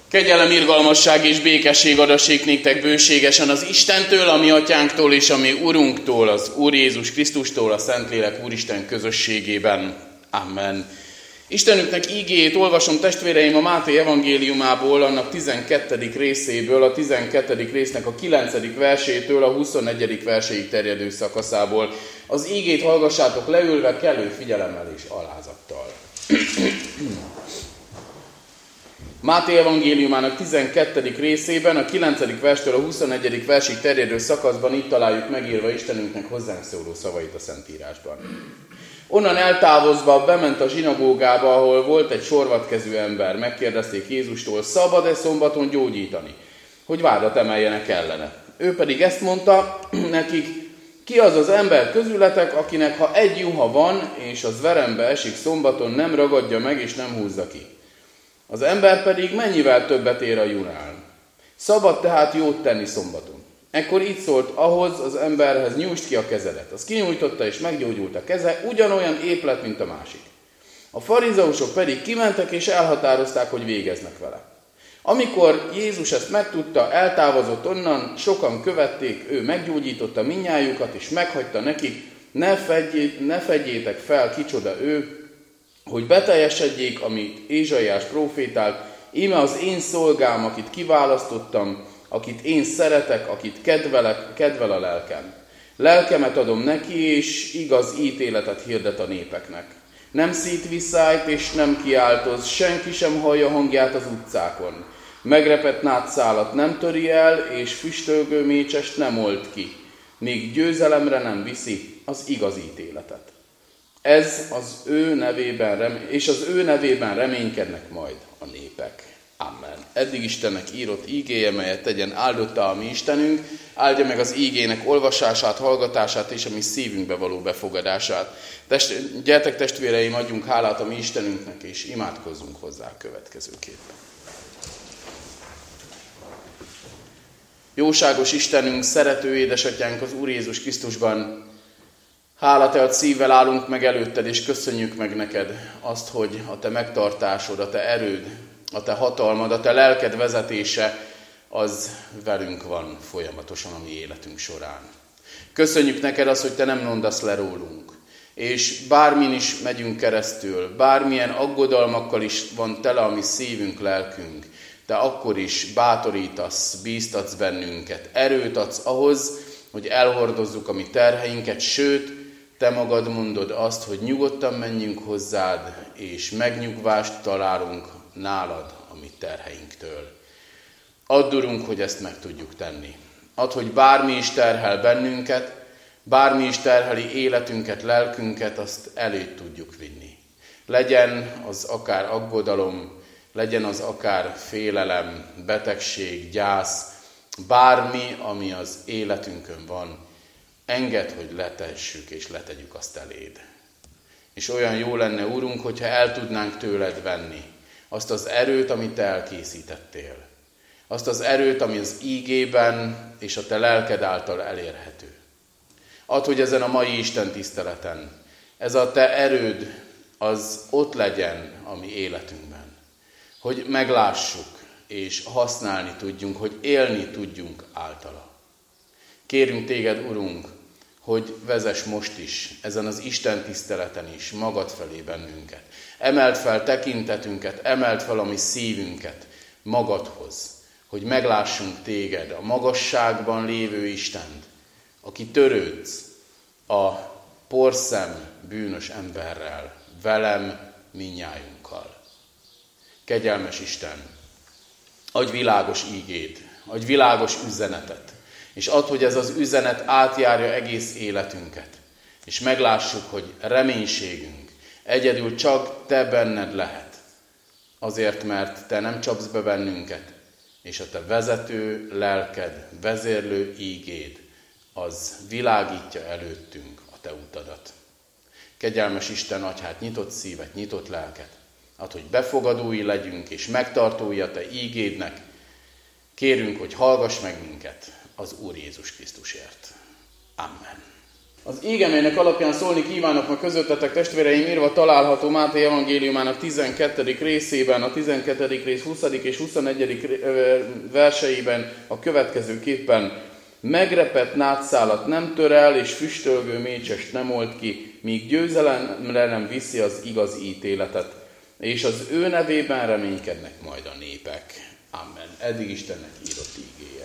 Kegyelem, irgalmasság és békesség adassék néktek bőségesen az Istentől, a mi atyánktól és a mi Urunktól, az Úr Jézus Krisztustól, a Szentlélek Úristen közösségében. Amen. Istenünknek ígéjét olvasom, testvéreim, a Máté evangéliumából, annak 12. részéből, a 12. résznek a 9. versétől a 21. verséig terjedő szakaszából. Az ígét hallgassátok leülve, kellő figyelemmel és alázattal. Máté evangéliumának 12. részében, a 9. verstől a 21. versig terjedő szakaszban itt találjuk megírva Istenünknek hozzánk szóló szavait a Szentírásban. Onnan eltávozva bement a zsinagógába, ahol volt egy sorvadkezű ember. Megkérdezték Jézustól, szabad-e szombaton gyógyítani, hogy vádat emeljenek ellene. Ő pedig ezt mondta nekik, ki az az ember közületek, akinek ha egy juha van, és az verembe esik szombaton, nem ragadja meg és nem húzza ki. Az ember pedig mennyivel többet ér a junál. Szabad tehát jót tenni szombaton. Ekkor így szólt ahhoz az emberhez, nyújtsd ki a kezedet. Az kinyújtotta és meggyógyult a keze, ugyanolyan ép lett, mint a másik. A farizeusok pedig kimentek és elhatározták, hogy végeznek vele. Amikor Jézus ezt megtudta, eltávozott onnan, sokan követték, ő meggyógyította mindnyájukat és meghagyta nekik, ne fedjétek fel, kicsoda ő, hogy beteljesedjék, amit Ézsaiás prófétált, íme az én szolgám, akit kiválasztottam, akit én szeretek, akit kedvel a lelkem. Lelkemet adom neki, és igaz ítéletet hirdet a népeknek. Nem szít visszájt, és nem kiáltoz, senki sem hallja hangját az utcákon. Megrepett nátszálat nem töri el, és füstölgő mécsest nem old ki, míg győzelemre nem viszi az igaz ítéletet. Ez az ő nevében, és az ő nevében reménykednek majd a népek. Amen. Eddig Istennek írott ígéje, melyet tegyen áldotta a mi Istenünk, áldja meg az ígének olvasását, hallgatását és a mi szívünkbe való befogadását. Gyertek testvéreim, adjunk hálát a mi Istenünknek, és imádkozzunk hozzá következőképpen. Jóságos Istenünk, szerető édesatyánk az Úr Jézus Krisztusban, hálatelt szívvel állunk meg előtted, és köszönjük meg neked azt, hogy a te megtartásod, a te erőd, a te hatalmad, a te lelked vezetése, az velünk van folyamatosan a mi életünk során. Köszönjük neked azt, hogy te nem mondasz le rólunk, és bármin is megyünk keresztül, bármilyen aggodalmakkal is van tele a mi szívünk, lelkünk, te akkor is bátorítasz, bíztatsz bennünket, erőt adsz ahhoz, hogy elhordozzuk a mi terheinket, sőt, te magad mondod azt, hogy nyugodtan menjünk hozzád, és megnyugvást találunk nálad a mi terheinktől. Add, Urunk, hogy ezt meg tudjuk tenni. Add, hogy bármi is terhel bennünket, bármi is terheli életünket, lelkünket, azt elé tudjuk vinni. Legyen az akár aggodalom, legyen az akár félelem, betegség, gyász, bármi, ami az életünkön van, engedd, hogy letessük és letegyük azt eléd. És olyan jó lenne, Urunk, hogyha el tudnánk tőled venni azt az erőt, amit te elkészítettél. Azt az erőt, ami az ígében és a te lelked által elérhető. Add, hogy ezen a mai Isten tiszteleten ez a te erőd az ott legyen a mi életünkben. Hogy meglássuk és használni tudjunk, hogy élni tudjunk általa. Kérünk téged, Urunk, hogy vezess most is, ezen az Isten tiszteleten is magad felé bennünket. Emeld fel tekintetünket, emeld fel a mi szívünket magadhoz, hogy meglássunk téged, a magasságban lévő Istent, aki törődsz a porszem bűnös emberrel, velem, minnyájunkkal. Kegyelmes Isten, adj világos ígét, adj világos üzenetet, és add, hogy ez az üzenet átjárja egész életünket, és meglássuk, hogy reménységünk egyedül csak te benned lehet. Azért, mert te nem csapsz be bennünket, és a te vezető lelked, vezérlő ígéd, az világítja előttünk a te utadat. Kegyelmes Isten, adj hát nyitott szívet, nyitott lelket, add, hogy befogadói legyünk, és megtartói a te ígédnek. Kérünk, hogy hallgass meg minket az Úr Jézus Krisztusért. Amen. Az íge, melynek alapján szólni kívánok ma közöttetek, testvéreim, írva található Máté evangéliumának 12. részében, a 12. rész 20. és 21. verseiben a következőképpen: megrepett nátszálat nem tör el, és füstölgő mécsest nem old ki, míg győzelemre nem viszi az igaz ítéletet. És az ő nevében reménykednek majd a népek. Amen. Eddig Istennek írott ígéje.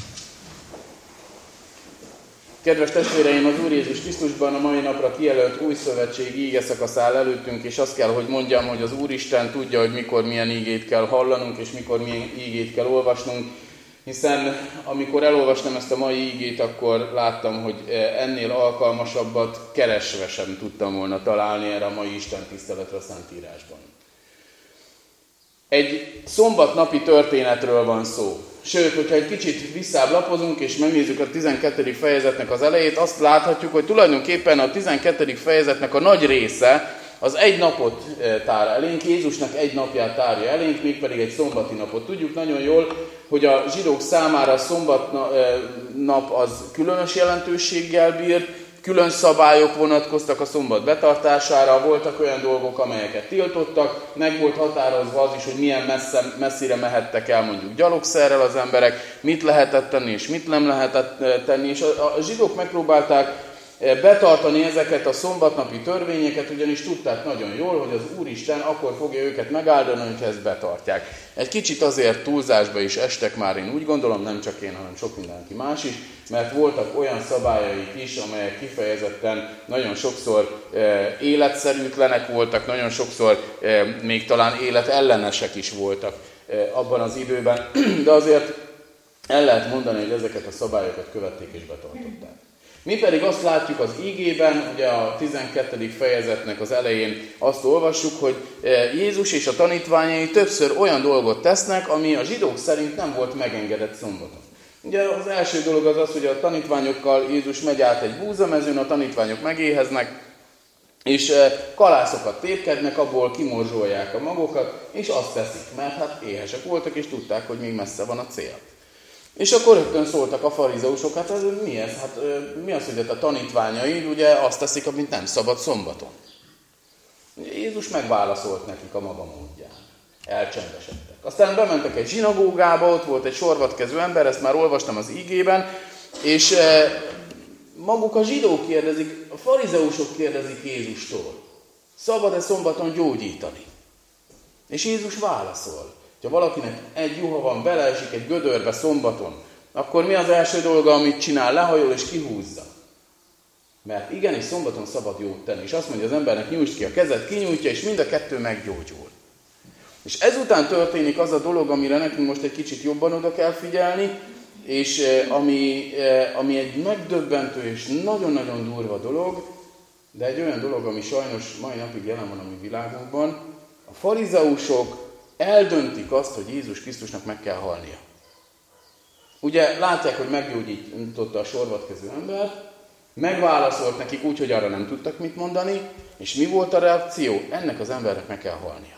Kedves testvéreim, az Úr Jézus Krisztusban a mai napra kijelölt új szövetség ígeszakasz áll előttünk, és azt kell, hogy mondjam, hogy az Úristen tudja, hogy mikor milyen ígét kell hallanunk, és mikor milyen ígét kell olvasnunk, hiszen amikor elolvastam ezt a mai ígét, akkor láttam, hogy ennél alkalmasabbat keresve sem tudtam volna találni erre a mai Isten tiszteletre a Szentírásban. Egy szombatnapi történetről van szó. Sőt, hogyha egy kicsit visszább lapozunk és megnézzük a 12. fejezetnek az elejét, azt láthatjuk, hogy tulajdonképpen a 12. fejezetnek a nagy része az egy napot tár elénk, Jézusnak egy napját tárja elénk, mégpedig egy szombati napot. Tudjuk nagyon jól, hogy a zsidók számára a szombatnap az különös jelentőséggel bírt, külön szabályok vonatkoztak a szombat betartására, voltak olyan dolgok, amelyeket tiltottak, meg volt határozva az is, hogy milyen messzire mehettek el mondjuk gyalogszerrel az emberek, mit lehetett tenni és mit nem lehetett tenni, és a zsidók megpróbálták betartani ezeket a szombatnapi törvényeket, ugyanis tudták nagyon jól, hogy az Úristen akkor fogja őket megáldani, hogyha ezt betartják. Egy kicsit azért túlzásba is estek már, én úgy gondolom, nem csak én, hanem sok mindenki más is, mert voltak olyan szabályaik is, amelyek kifejezetten nagyon sokszor életszerűtlenek voltak, nagyon sokszor még talán életellenesek is voltak abban az időben, de azért el lehet mondani, hogy ezeket a szabályokat követték és betartották. Mi pedig azt látjuk az ígében, ugye a 12. fejezetnek az elején azt olvassuk, hogy Jézus és a tanítványai többször olyan dolgot tesznek, ami a zsidók szerint nem volt megengedett szombaton. Ugye az első dolog az, hogy a tanítványokkal Jézus megy át egy búzamezőn, a tanítványok megéheznek, és kalászokat tépkednek, abból kimorzsolják a magokat, és azt teszik, mert hát éhesek voltak, és tudták, hogy még messze van a cél. És akkor rögtön szóltak a farizeusok, hát mi ez? Hát mi az, hogy a tanítványaid ugye azt teszik, amit nem szabad szombaton? Jézus megválaszolt nekik a maga módján. Elcsendesedtek. Aztán bementek egy zsinagógába, ott volt egy sorvatkező ember, ezt már olvastam az ígében, és maguk a zsidók kérdezik, a farizeusok kérdezik Jézustól, szabad-e szombaton gyógyítani? És Jézus válaszol. Ha valakinek egy juha van, beleesik egy gödörbe szombaton, akkor mi az első dolga, amit csinál? Lehajol és kihúzza. Mert igenis szombaton szabad jót tenni. És azt mondja az embernek, nyújtsd ki a kezed, kinyújtja, és mind a kettő meggyógyul. És ezután történik az a dolog, amire nekünk most egy kicsit jobban oda kell figyelni, és ami egy megdöbbentő és nagyon-nagyon durva dolog, de egy olyan dolog, ami sajnos mai napig jelen van a mi világunkban. A farizeusok eldöntik azt, hogy Jézus Krisztusnak meg kell halnia. Ugye látják, hogy meggyógyította a sorvatkező embert, megválaszolt nekik úgy, hogy arra nem tudtak mit mondani, és mi volt a reakció? Ennek az embernek meg kell halnia.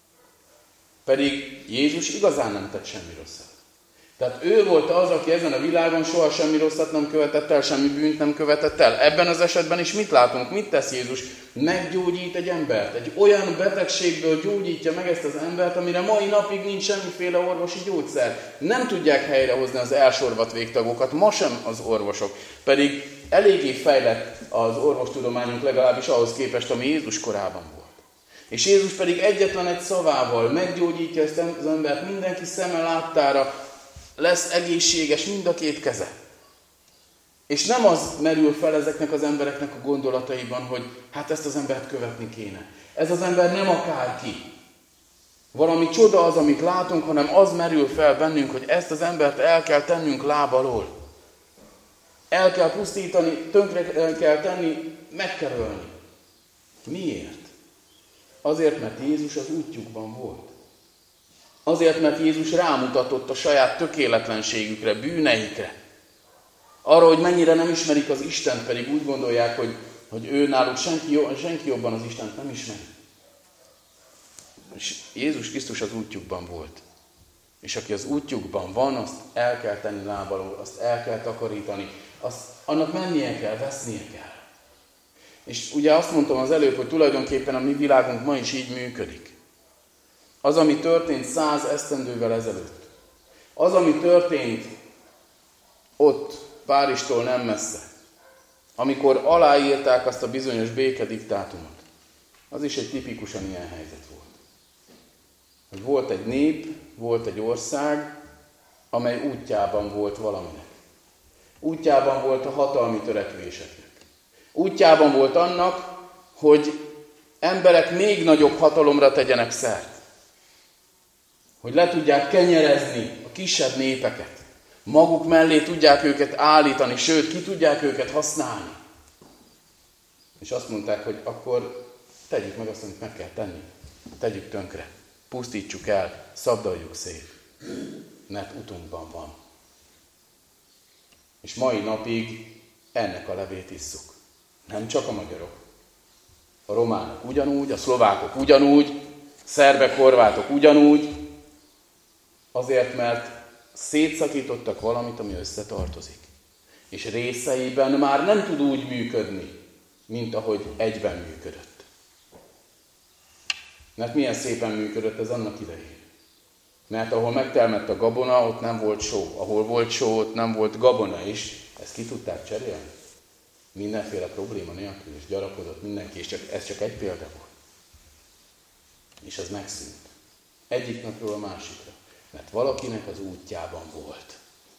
Pedig Jézus igazán nem tett semmi rosszat. Tehát ő volt az, aki ezen a világon soha semmi rosszat nem követett el, semmi bűnt nem követett el. Ebben az esetben is mit látunk? Mit tesz Jézus? Meggyógyít egy embert. Egy olyan betegségből gyógyítja meg ezt az embert, amire mai napig nincs semmiféle orvosi gyógyszer. Nem tudják helyrehozni az elsorvadt végtagokat, ma sem az orvosok. Pedig eléggé fejlett az orvostudományunk legalábbis ahhoz képest, ami Jézus korában volt. És Jézus pedig egyetlen egy szavával meggyógyítja ezt az embert, mindenki szeme láttára, lesz egészséges mind a két keze. És nem az merül fel ezeknek az embereknek a gondolataiban, hogy hát ezt az embert követni kéne. Ez az ember nem akárki. Valami csoda az, amit látunk, hanem az merül fel bennünk, hogy ezt az embert el kell tennünk láb alól. El kell pusztítani, tönkre kell tenni, meg kell ölni. Miért? Azért, mert Jézus az útjukban volt. Azért, mert Jézus rámutatott a saját tökéletlenségükre, bűneikre. Arra, hogy mennyire nem ismerik az Istent, pedig úgy gondolják, hogy ő náluk senki jobban az Istent nem ismeri. És Jézus Krisztus az útjukban volt. És aki az útjukban van, azt el kell tenni láb alól, azt el kell takarítani, annak mennie kell, vesznie kell. És ugye azt mondtam az előbb, hogy tulajdonképpen a mi világunk ma is így működik. Az, ami történt 100 esztendővel ezelőtt, az, ami történt ott, Párizstól nem messze, amikor aláírták azt a bizonyos békediktátumot, az is egy tipikusan ilyen helyzet volt. Hogy volt egy nép, volt egy ország, amely útjában volt valaminek. Útjában volt a hatalmi törekvéseknek. Útjában volt annak, hogy emberek még nagyobb hatalomra tegyenek szert. Hogy le tudják kenyerezni a kisebb népeket. Maguk mellé tudják őket állítani, sőt, ki tudják őket használni. És azt mondták, hogy akkor tegyük meg azt, amit meg kell tenni. Tegyük tönkre. Pusztítsuk el, szabdaljuk szét. Mert utunkban van. És mai napig ennek a levét isszuk. Nem csak a magyarok. A románok ugyanúgy, a szlovákok ugyanúgy, szerbek, horvátok ugyanúgy, azért, mert szétszakítottak valamit, ami összetartozik. És részeiben már nem tud úgy működni, mint ahogy egyben működött. Mert milyen szépen működött ez annak idején. Mert ahol megtermett a gabona, ott nem volt só. Ahol volt só, ott nem volt gabona is. Ezt ki tudták cserélni? Mindenféle probléma nélkül, és gyarapodott mindenki, és ez csak egy példa volt. És ez megszűnt. Egyik napról a másikra. Mert valakinek az útjában volt.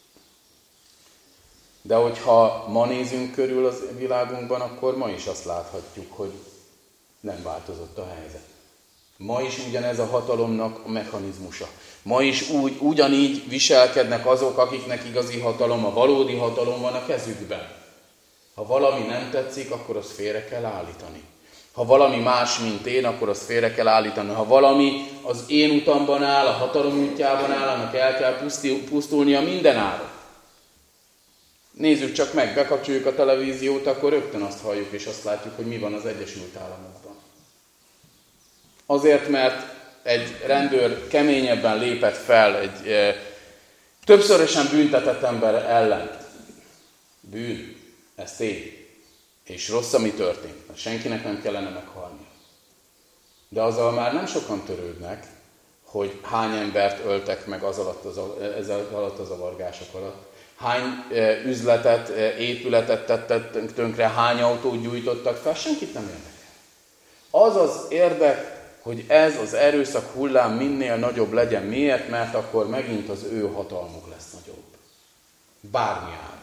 De hogyha ma nézünk körül az világunkban, akkor ma is azt láthatjuk, hogy nem változott a helyzet. Ma is ugyanez a hatalomnak a mechanizmusa. Ma is ugyanígy viselkednek azok, akiknek igazi hatalom, a valódi hatalom van a kezükben. Ha valami nem tetszik, akkor azt félre kell állítani. Ha valami más, mint én, akkor azt félre kell állítani. Ha valami az én utamban áll, a hatalom útjában áll, annak el kell pusztulnia minden áron. Nézzük csak meg, bekapcsoljuk a televíziót, akkor rögtön azt halljuk és azt látjuk, hogy mi van az Egyesült Államokban. Azért, mert egy rendőr keményebben lépett fel egy többszörösen büntetett ember ellen. Bűn, ez tény. És rossz, ami történt, mert senkinek nem kellene meghalnia. De azzal már nem sokan törődnek, hogy hány embert öltek meg ez alatt a zavargások alatt. Hány üzletet, épületet tettek tönkre, hány autót gyújtottak fel, senkit nem érdekel. Az az érdek, hogy ez az erőszak hullám minél nagyobb legyen. Miért? Mert akkor megint az ő hatalmuk lesz nagyobb. Bármi áron.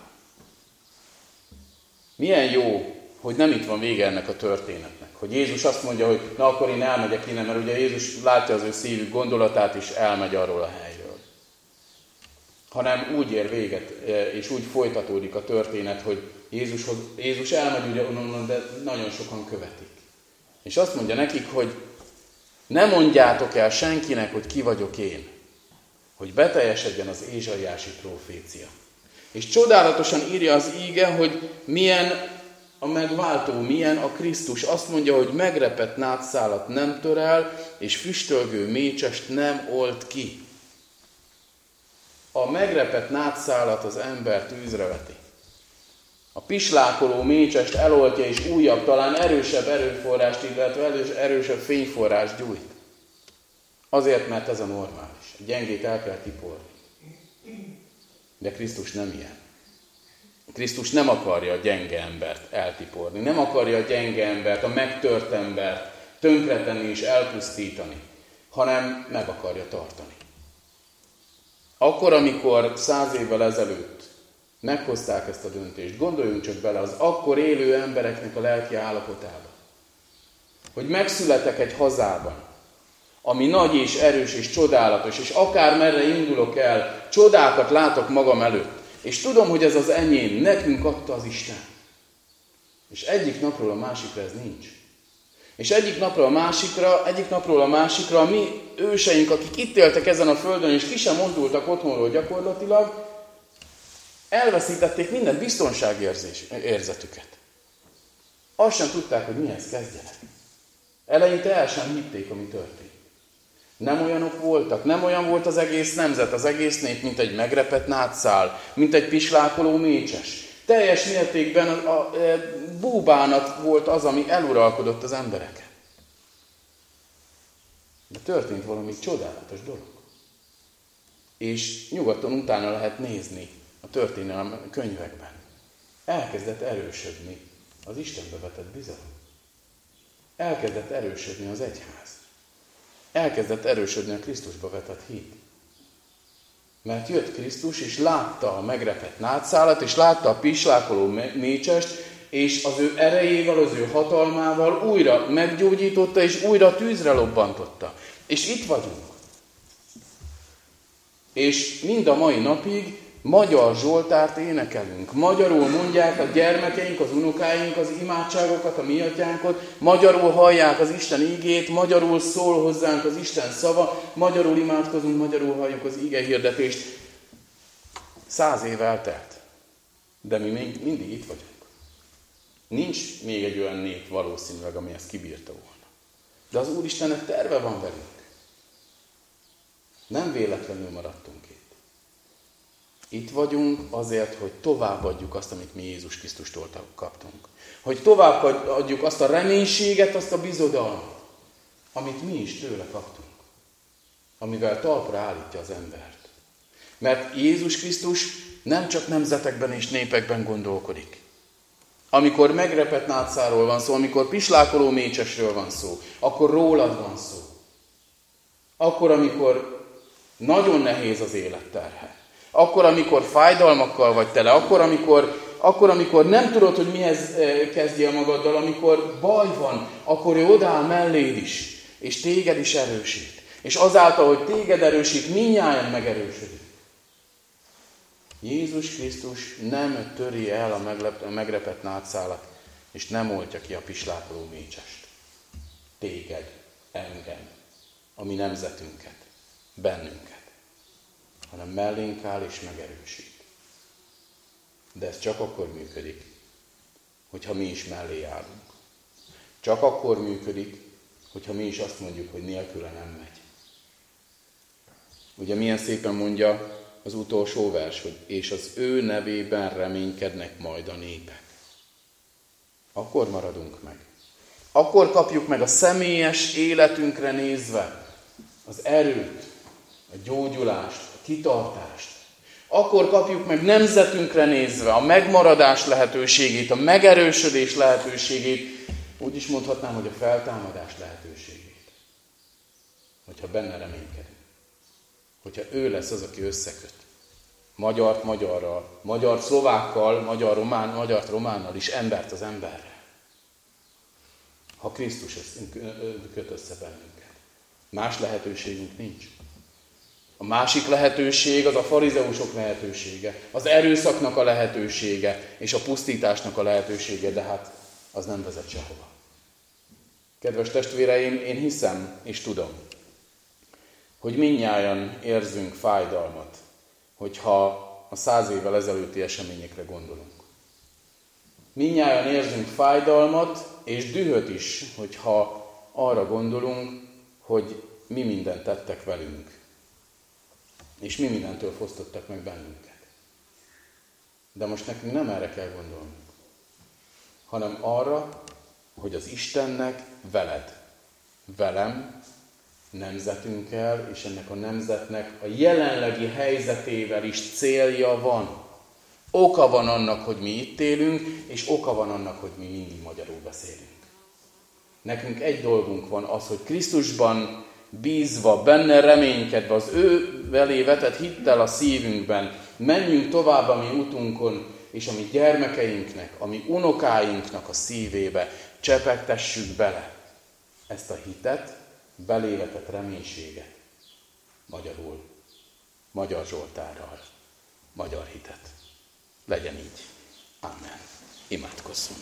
Milyen jó, hogy nem itt van vége ennek a történetnek. Hogy Jézus azt mondja, hogy na akkor én elmegyek innen, mert ugye Jézus látja az ő szívük gondolatát, és elmegy arról a helyről. Hanem úgy ér véget, és úgy folytatódik a történet, hogy Jézus elmegy ugye onnan, de nagyon sokan követik. És azt mondja nekik, hogy ne mondjátok el senkinek, hogy ki vagyok én, hogy beteljesedjen az ézsaiási profécia. És csodálatosan írja az íge, hogy milyen a megváltó, milyen a Krisztus. Azt mondja, hogy megrepett nátszálat nem tör el, és füstölgő mécsest nem old ki. A megrepett nátszálat az ember tűzre veti. A pislákoló mécsest eloltja, és újabb, talán erősebb erőforrást, illetve erősebb fényforrást gyújt. Azért, mert ez a normális. A gyengét el kell tiporni. De Krisztus nem ilyen. Krisztus nem akarja a gyenge embert eltiporni. Nem akarja a gyenge embert, a megtört embert tönkretenni és elpusztítani, hanem meg akarja tartani. Akkor, amikor 100 évvel ezelőtt meghozták ezt a döntést, gondoljunk csak bele az akkor élő embereknek a lelki állapotába. Hogy megszületek egy hazában, ami nagy és erős és csodálatos, és akármerre indulok el, csodákat látok magam előtt. És tudom, hogy ez az enyém, nekünk adta az Isten. És egyik napról a másikra ez nincs. És egyik napról a másikra a mi őseink, akik itt éltek ezen a földön, és ki sem mozdultak otthonról gyakorlatilag, elveszítették minden biztonságérzetüket. Azt sem tudták, hogy mihez kezdjenek. Eleinte el sem hitték, ami történt. Nem olyanok voltak, nem olyan volt az egész nemzet, az egész nép, mint egy megrepett nátszál, mint egy pislákoló mécses. Teljes mértékben búbánat volt az, ami eluralkodott az embereken. De történt valami csodálatos dolog. És nyugodtan utána lehet nézni a történelem könyvekben. Elkezdett erősödni az Istenbe vetett bizalom. Elkezdett erősödni az egyház. Elkezdett erősödni a Krisztusba vetett hit. Mert jött Krisztus, és látta a megrepett nátszálat, és látta a pislákoló mécsest, és az ő erejével, az ő hatalmával újra meggyógyította, és újra tűzre lobbantotta. És itt vagyunk. És mind a mai napig magyar Zsoltárt énekelünk. Magyarul mondják a gyermekeink, az unokáink az imádságokat, a mi atyánkot, magyarul hallják az Isten ígét, magyarul szól hozzánk az Isten szava, magyarul imádkozunk, magyarul halljuk az íge hirdetést. 100 év eltelt, de mi még mindig itt vagyunk. Nincs még egy olyan nép valószínűleg, ami ezt kibírta volna. De az Úristennek terve van velünk. Nem véletlenül maradtunk itt. Itt vagyunk azért, hogy továbbadjuk azt, amit mi Jézus Krisztustól kaptunk. Hogy továbbadjuk azt a reménységet, azt a bizodalmat, amit mi is tőle kaptunk. Amivel talpra állítja az embert. Mert Jézus Krisztus nem csak nemzetekben és népekben gondolkodik. Amikor megrepett nátszáról van szó, amikor pislákoló mécsesről van szó, akkor rólad van szó. Akkor, amikor nagyon nehéz az életterhe. Akkor, amikor fájdalmakkal vagy tele, akkor, amikor nem tudod, hogy mihez kezdjél magaddal, amikor baj van, akkor ő odáll melléd is, és téged is erősít. És azáltal, hogy téged erősít, mindnyájan megerősödik. Jézus Krisztus nem töri el a megrepett nátszálat, és nem oltja ki a pislákoló mécsest. Téged, engem, a mi nemzetünket, bennünket, hanem mellénk áll és megerősít. De ez csak akkor működik, hogyha mi is mellé állunk. Csak akkor működik, hogyha mi is azt mondjuk, hogy nélküle nem megy. Ugye milyen szépen mondja az utolsó vers, hogy és az ő nevében reménykednek majd a népek. Akkor maradunk meg. Akkor kapjuk meg a személyes életünkre nézve az erőt, a gyógyulást, a kitartást. Akkor kapjuk meg nemzetünkre nézve a megmaradás lehetőségét, a megerősödés lehetőségét, úgy is mondhatnám, hogy a feltámadás lehetőségét. Hogyha benne reménykedünk. Hogyha ő lesz az, aki összeköt. Magyart magyarral, magyart szlovákkal, magyart románnal is, embert az emberrel. Ha Krisztus köt össze bennünket. Más lehetőségünk nincs. A másik lehetőség az a farizeusok lehetősége, az erőszaknak a lehetősége, és a pusztításnak a lehetősége, de hát az nem vezet sehova. Kedves testvéreim, én hiszem és tudom, hogy mindnyájan érzünk fájdalmat, hogyha a 100 évvel ezelőtti eseményekre gondolunk. Mindnyájan érzünk fájdalmat és dühöt is, hogyha arra gondolunk, hogy mi mindent tettek velünk, és mi mindentől fosztottak meg bennünket. De most nekünk nem erre kell gondolnunk, hanem arra, hogy az Istennek veled, velem, nemzetünkkel, és ennek a nemzetnek a jelenlegi helyzetével is célja van. Oka van annak, hogy mi itt élünk, és oka van annak, hogy mi mindig magyarul beszélünk. Nekünk egy dolgunk van, az, hogy Krisztusban bízva, benne reménykedve, az ő velé vetett hittel a szívünkben, menjünk tovább a mi utunkon, és a mi gyermekeinknek, a mi unokáinknak a szívébe csepegtessük bele ezt a hitet, belévetett reménységet, magyarul, magyar Zsoltárral, magyar hitet. Legyen így. Amen. Imádkozzunk.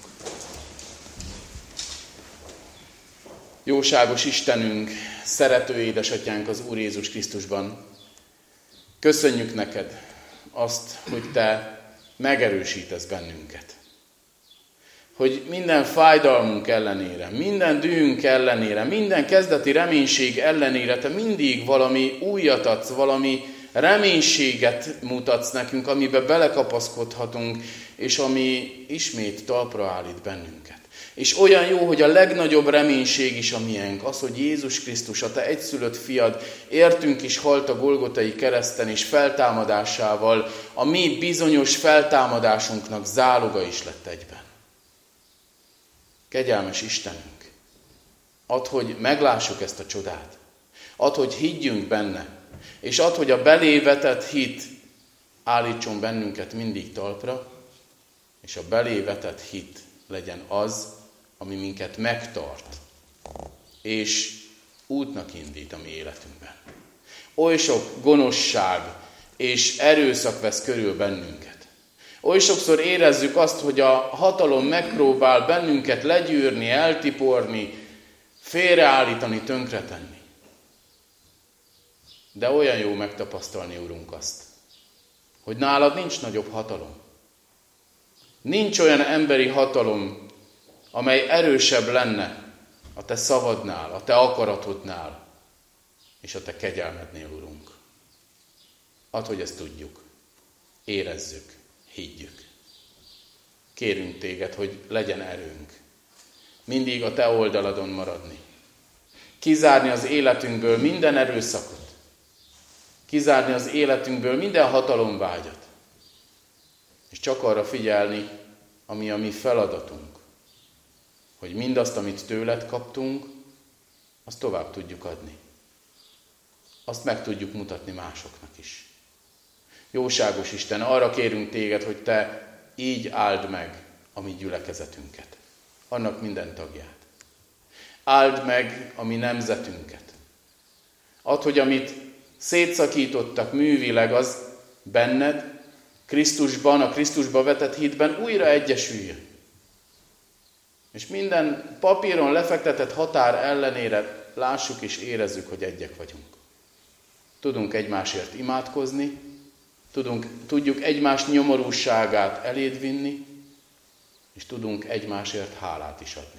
Jóságos Istenünk, szerető édesatyánk az Úr Jézus Krisztusban, köszönjük neked azt, hogy te megerősítesz bennünket. Hogy minden fájdalmunk ellenére, minden dühünk ellenére, minden kezdeti reménység ellenére te mindig valami újat adsz, valami reménységet mutatsz nekünk, amiben belekapaszkodhatunk, és ami ismét talpra állít bennünket. És olyan jó, hogy a legnagyobb reménység is a miénk, az, hogy Jézus Krisztus, a te egyszülött fiad, értünk is halt a Golgotai kereszten, és feltámadásával a mi bizonyos feltámadásunknak záloga is lett egyben. Kegyelmes Istenünk, add, hogy meglássuk ezt a csodát, add, hogy higgyünk benne, és add, hogy a belé vetett hit állítson bennünket mindig talpra, és a belé vetett hit legyen az, ami minket megtart, és útnak indít a mi életünkben. Oly sok gonoszság és erőszak vesz körül bennünket. Oly sokszor érezzük azt, hogy a hatalom megpróbál bennünket legyűrni, eltiporni, félreállítani, tönkretenni. De olyan jó megtapasztalni, Urunk, azt, hogy nálad nincs nagyobb hatalom. Nincs olyan emberi hatalom, amely erősebb lenne a te szavadnál, a te akaratodnál, és a te kegyelmednél, Urunk. Add, hogy ezt tudjuk, érezzük, higgyük. Kérünk téged, hogy legyen erőnk mindig a te oldaladon maradni. Kizárni az életünkből minden erőszakot. Kizárni az életünkből minden hatalomvágyat. És csak arra figyelni, ami a mi feladatunk. Hogy mindazt, amit tőled kaptunk, azt tovább tudjuk adni. Azt meg tudjuk mutatni másoknak is. Jóságos Isten, arra kérünk téged, hogy te így áld meg a mi gyülekezetünket. Annak minden tagját. Áld meg a mi nemzetünket. Add, hogy amit szétszakítottak művileg, az benned, Krisztusban, a Krisztusba vetett hitben újra egyesüljön. És minden papíron lefektetett határ ellenére lássuk és érezzük, hogy egyek vagyunk. Tudunk egymásért imádkozni, tudjuk egymás nyomorúságát eléd vinni, és tudunk egymásért hálát is adni.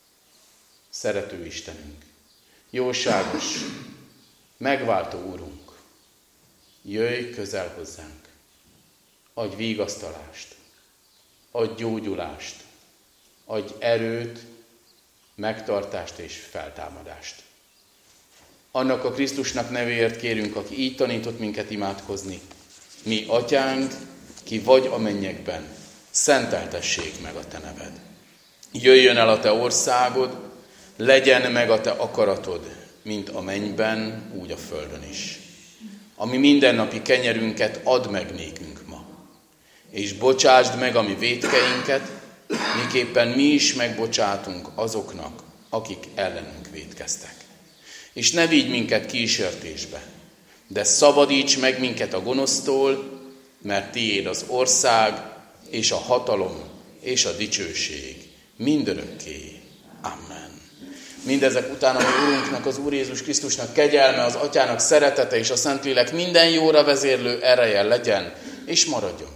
Szerető Istenünk, jóságos, megváltó Úrunk, jöjj közel hozzánk, adj vigasztalást, adj gyógyulást, adj erőt, megtartást és feltámadást. Annak a Krisztusnak nevéért kérünk, aki így tanított minket imádkozni. Mi, Atyánk, ki vagy a mennyekben, szenteltessék meg a te neved. Jöjjön el a te országod, legyen meg a te akaratod, mint a mennyben, úgy a földön is. Ami mindennapi kenyerünket add meg nékünk ma, és bocsásd meg a mi vétkeinket, miképpen mi is megbocsátunk azoknak, akik ellenünk vétkeztek. És ne vigy minket kísértésbe, de szabadíts meg minket a gonosztól, mert tiéd az ország, és a hatalom, és a dicsőség mindörökké. Amen. Mindezek után a mi Urunknak, az Úr Jézus Krisztusnak kegyelme, az Atyának szeretete és a Szentlélek minden jóra vezérlő ereje legyen, és maradjon